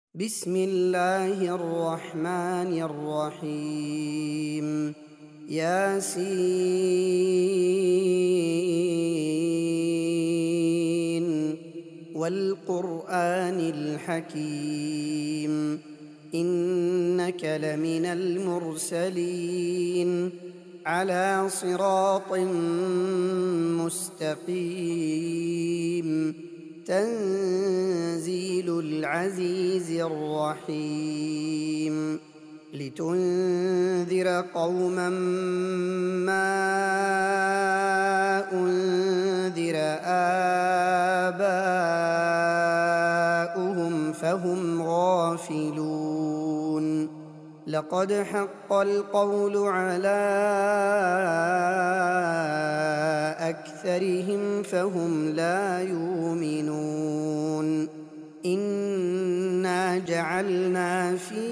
بسم الله الرحمن الرحيم ياسين والقرآن الحكيم إنك لمن المرسلين على صراط مستقيم تنزيل العزيز الرحيم لتنذر قوما ما أنذر آباؤهم فهم غافلون لقد حق القول على أكثرهم فهم لا يؤمنون إنا جعلنا في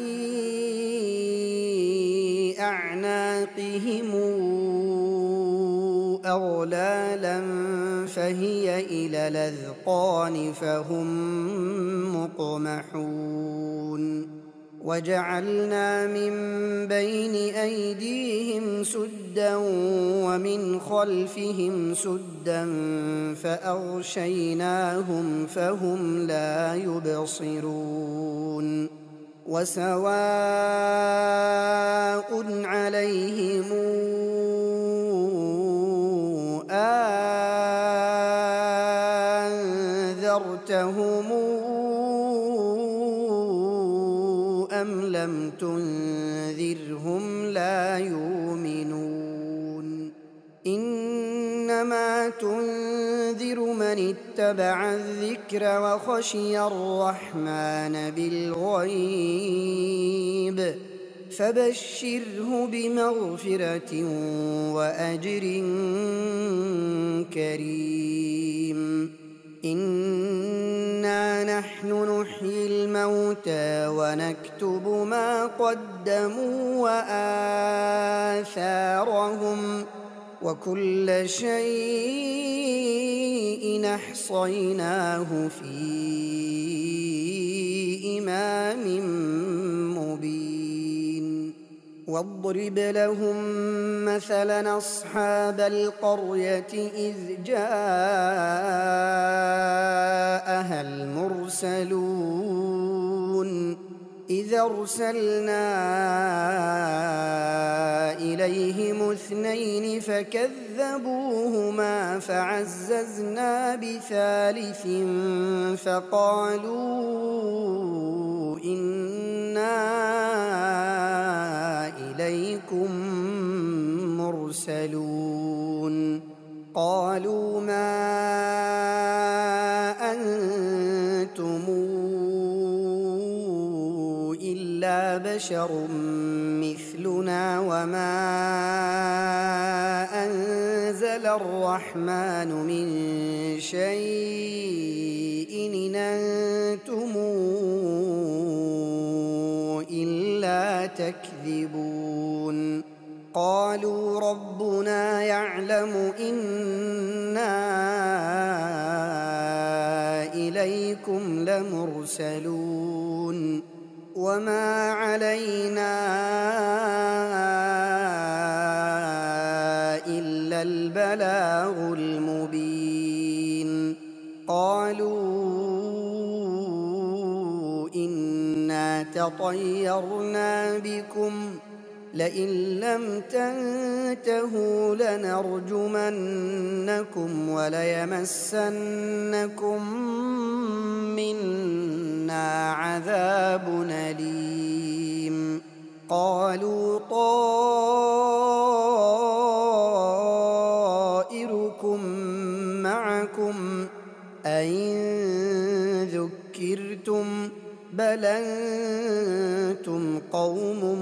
أعناقهم أغلالا فهي إلى الأذقان فهم مقمحون وجعلنا من بين أيديهم سدا ومن خلفهم سدا فأغشيناهم فهم لا يبصرون وسواء عليهم أنذرتهم أم لم تنذرهم لا يؤمنون إنما تنذر من اتبع الذكر وخشي الرحمن بالغيب فبشره بمغفرة وأجر كريم إنا نحن نحيي الموتى ونكتب ما قدموا وآثارهم وكل شيء أحصيناه في إمام مبين واضرب لهم مثلا أصحاب القرية إذ جاءها المرسلون إذ أرسلنا إليهم اثنين فكذبوهما فعززنا بثالث فقالوا إنا إليكم مرسلون قالوا ما أنتم إلا بشر مثلنا وما أنزل الرحمن من شيء إن أنتم إلا تكذبون قالوا ربنا يعلم إنا إليكم لمرسلون وما علينا إلا البلاغ المبين قالوا إنا تطيرنا بكم لئن لم تنتهوا لنرجمنكم وليمسنكم منا عذاب أليم قالوا طائركم معكم أئن ذكرتم بل أنتم قوم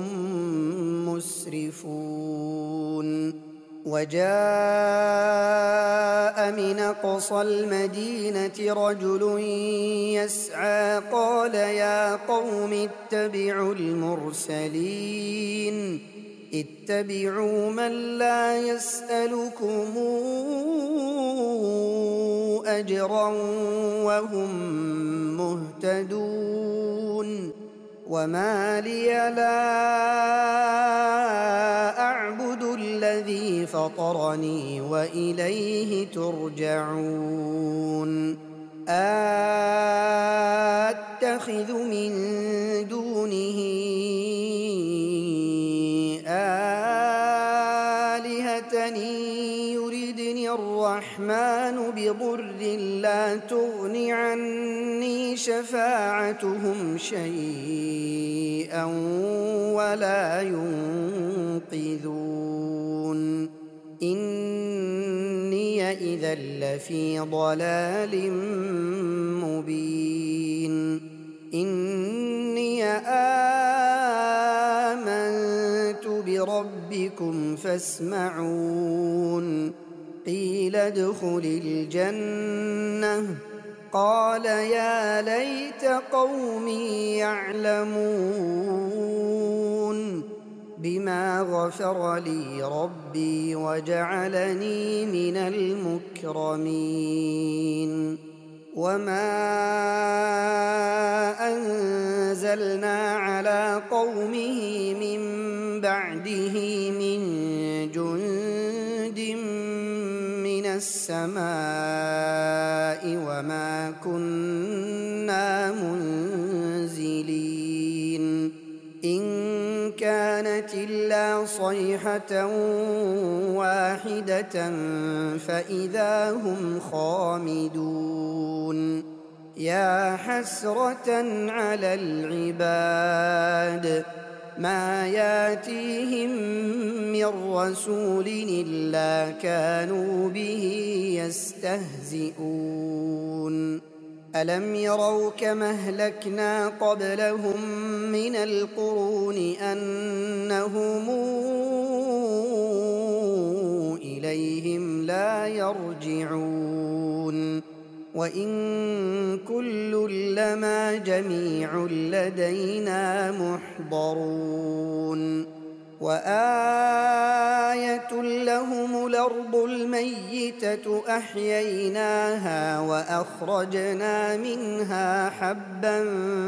مسرفون وجاء من أقصى المدينة رجل يسعى قال يا قوم اتبعوا المرسلين اتبعوا من لا يسألكم أجرا وهم مهتدون وما لي لا أعبد الذي فطرني وإليه ترجعون أتخذ من دونه آلهة يردني الرحمن بضر لا تغن عني شفاعتهم شيئا ولا ينقذون إني إذا لفي ضلال مبين إني آمنت بربكم فاسمعون قيل ادخل الجنة قال يا ليت قومي يعلمون بما غفر لي ربي وجعلني من المكرمين وما أنزلنا على قومه من بعده من جند من السماء وما كنا منزلين إن كانت إلا صيحة واحدة فإذا هم خامدون يا حسرة على العباد ما ياتيهم من رسول إلا كانوا به يستهزئون ألم يروا كما أهلكنا قبلهم من القرون أنهم إليهم لا يرجعون وإن كل لما جميع لدينا محضرون وآية لهم الأرض الميتة أحييناها وأخرجنا منها حبا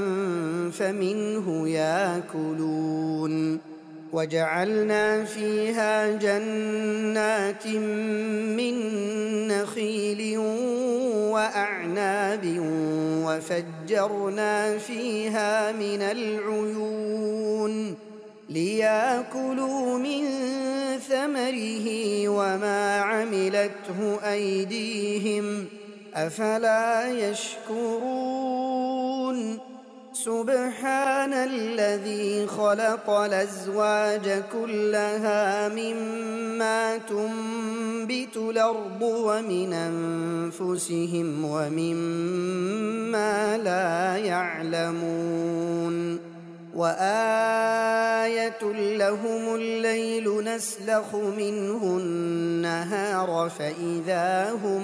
فمنه يأكلون وجعلنا فيها جنات من نخيل وأعناب وفجرنا فيها من العيون ليأكلوا من ثمره وما عملته أيديهم أفلا يشكرون سبحان الذي خلق الأزواج كلها مما تنبت الأرض ومن أنفسهم ومما لا يعلمون وآية لهم الليل نسلخ منه النهار فإذا هم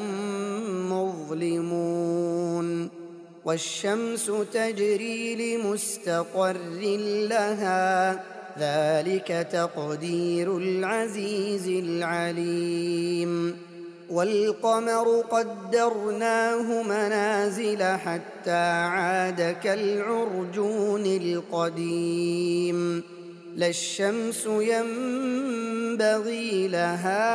مظلمون والشمس تجري لمستقر لها ذلك تقدير العزيز العليم والقمر قدرناه منازل حتى عاد كالعرجون القديم لا الشمس ينبغي لها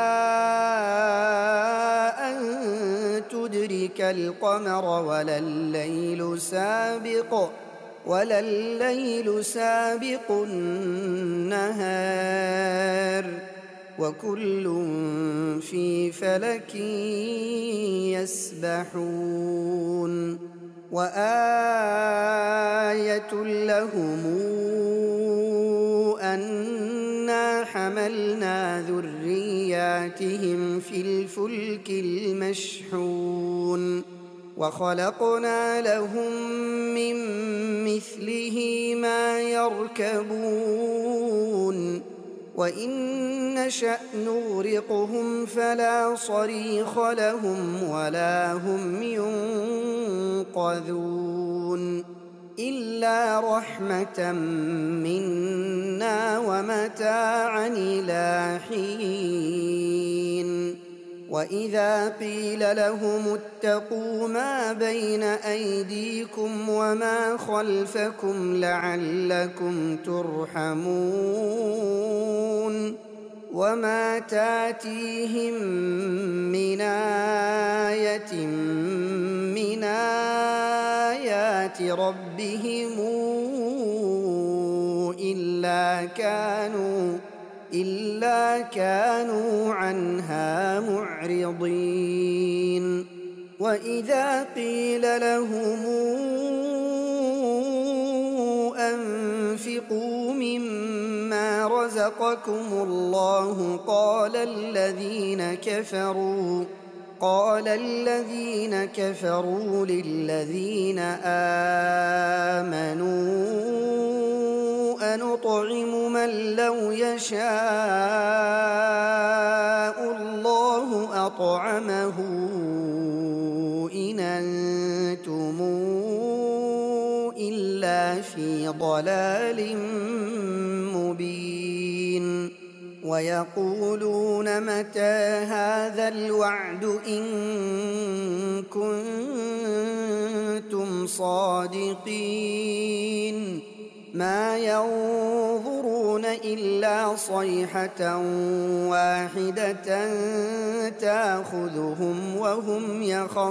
أن تدرك القمر ولا الليل سابق النهار وكل في فلك يسبحون وآية لهم أنا حملنا ذرياتهم في الفلك المشحون وخلقنا لهم من مثله ما يركبون وإن نشأ نغرقهم فلا صريخ لهم ولا هم ينقذون إلا رحمة منا ومتاعا إلى حين وإذا قيل لهم اتقوا ما بين أيديكم وما خلفكم لعلكم ترحمون وما تاتيهم من آية من آيات ربهم إلا كانوا عنها معرضين وإذا قيل لهم أنفقوا مما رزقكم الله قال الذين كفروا للذين آمنوا أنطعم من لو يشاء الله أطعمه إن أنتم إلا في ضلال مبين ويقولون متى هذا الوعد إن كنتم صادقين ما ينظرون إلا صيحة واحدة تأخذهم وهم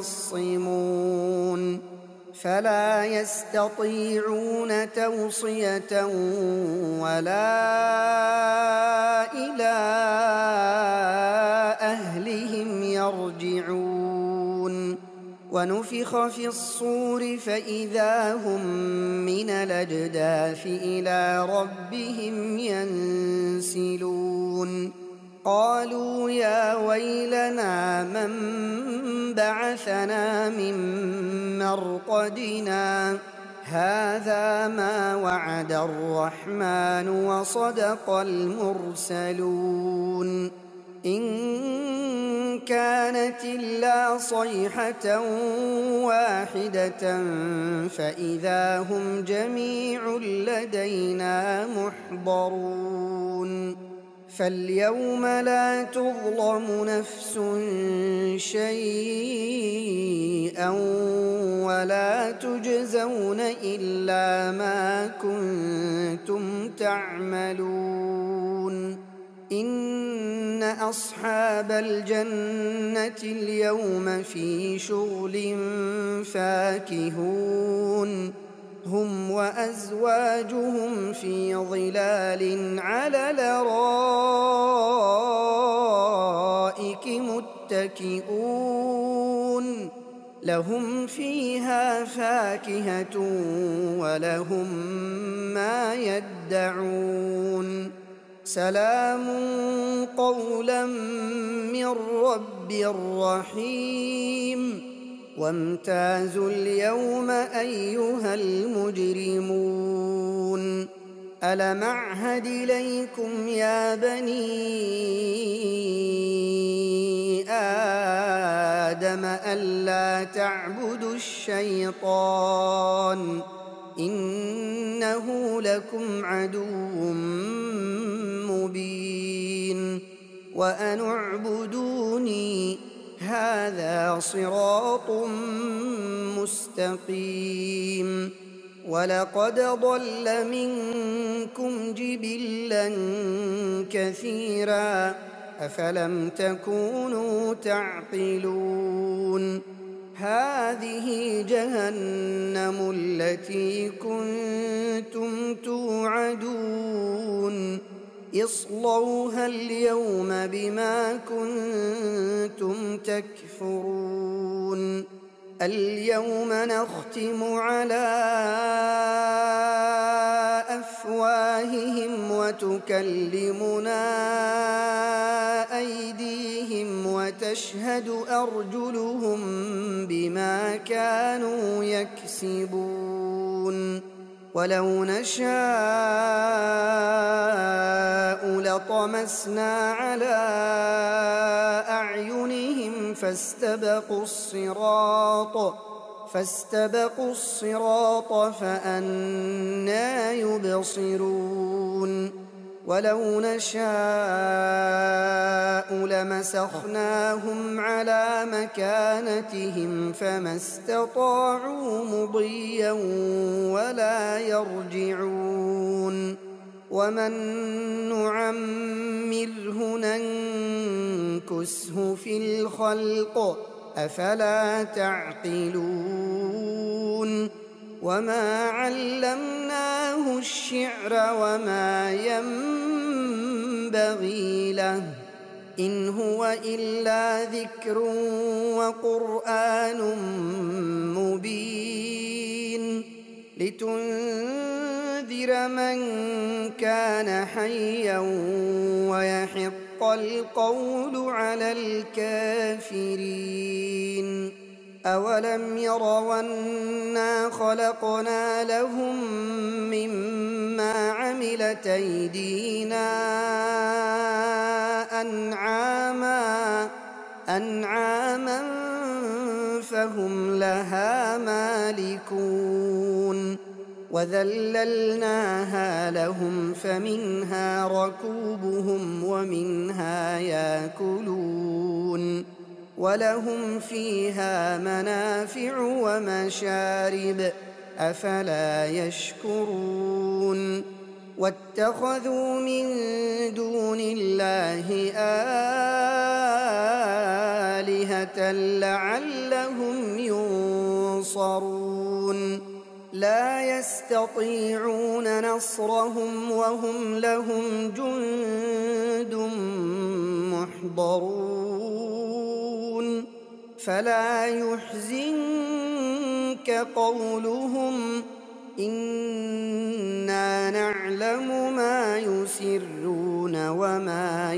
يخصمون فلا يستطيعون توصية ولا إلى أهلهم يرجعون ونفخ في الصور فإذا هم من الأجداث إلى ربهم ينسلون قالوا يا ويلنا من بعثنا من مرقدنا هذا ما وعد الرحمن وصدق المرسلون إن كانت إلا صيحة واحدة فإذا هم جميع لدينا محضرون فاليوم لا تظلم نفس شيئا ولا تجزون إلا ما كنتم تعملون إن أصحاب الجنة اليوم في شغل فاكهون هم وأزواجهم في ظلال على الأرائك متكئون لهم فيها فاكهة ولهم ما يدعون سلام قولا من رب رحيم وامتازوا اليوم أيها المجرمون ألم أعهد إليكم يا بني آدم ألا تعبدوا الشيطان إنه لكم عدو مبين وأن اعبدوني هذا صراط مستقيم ولقد ضل منكم جبلا كثيرا أفلم تكونوا تعقلون هذه جهنم التي كنتم توعدون اصلوها اليوم بما كنتم تكفرون اليوم نختم على أفواههم وتكلمنا أيديهم وتشهد أرجلهم بما كانوا يكسبون ولو نشاء لطمسنا على أعينهم فاستبقوا الصراط فأنى يبصرون ولو نشاء لمسخناهم على مكانتهم فما استطاعوا مضيا ولا يرجعون ومن نعمره ننكسه في الخلق أفلا تعقلون وما علمناه الشعر وما ينبغي له إن هو إلا ذكر وقرآن مبين لتنذر من كان حيا ويحق القول على الكافرين أولم يروا أنا خلقنا لهم مما عملت أيدينا أنعاما فهم لها مالكون وذللناها لهم فمنها ركوبهم ومنها ياكلون ولهم فيها منافع ومشارب أفلا يشكرون واتخذوا من دون الله آلهة لعلهم ينصرون لا يستطيعون نصرهم وهم لهم جند محضرون فلا يحزنك قولهم إنا نعلم ما يسرون وما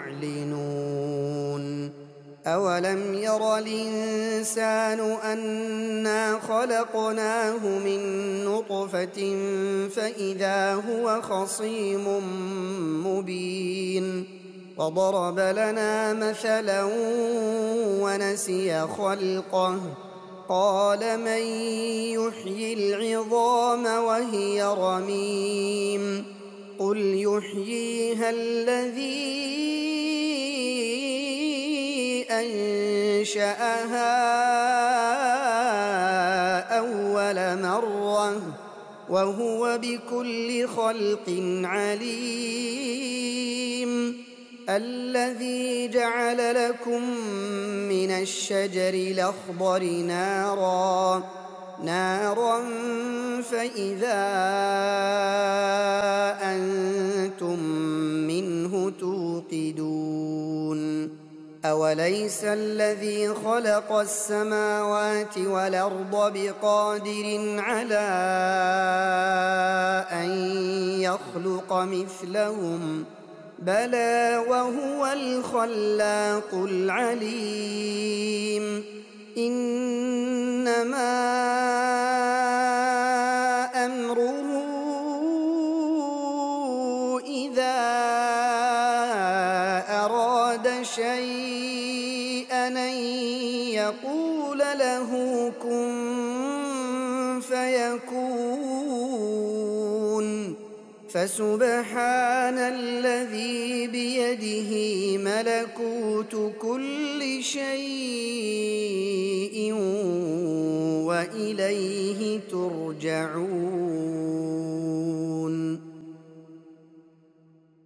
يعلنون أولم ير الإنسان أنا خلقناه من نطفة فإذا هو خصيم مبين وضرب لنا مثلا ونسي خلقه قال من يحيي العظام وهي رميم قل يحييها الذي أنشأها أول مرة وهو بكل خلق عليم الذي جعل لكم من الشجر الأخضر نارا فإذا أنتم منه توقدون أوليس الذي خلق السماوات والأرض بقادر على أن يخلق مثلهم بلى وهو الخلاق العليم إنما أمره إذا أراد شيئا أن يقول له كن فيكون فسبحان الذي بيده ملكوت كل شيء وإليه ترجعون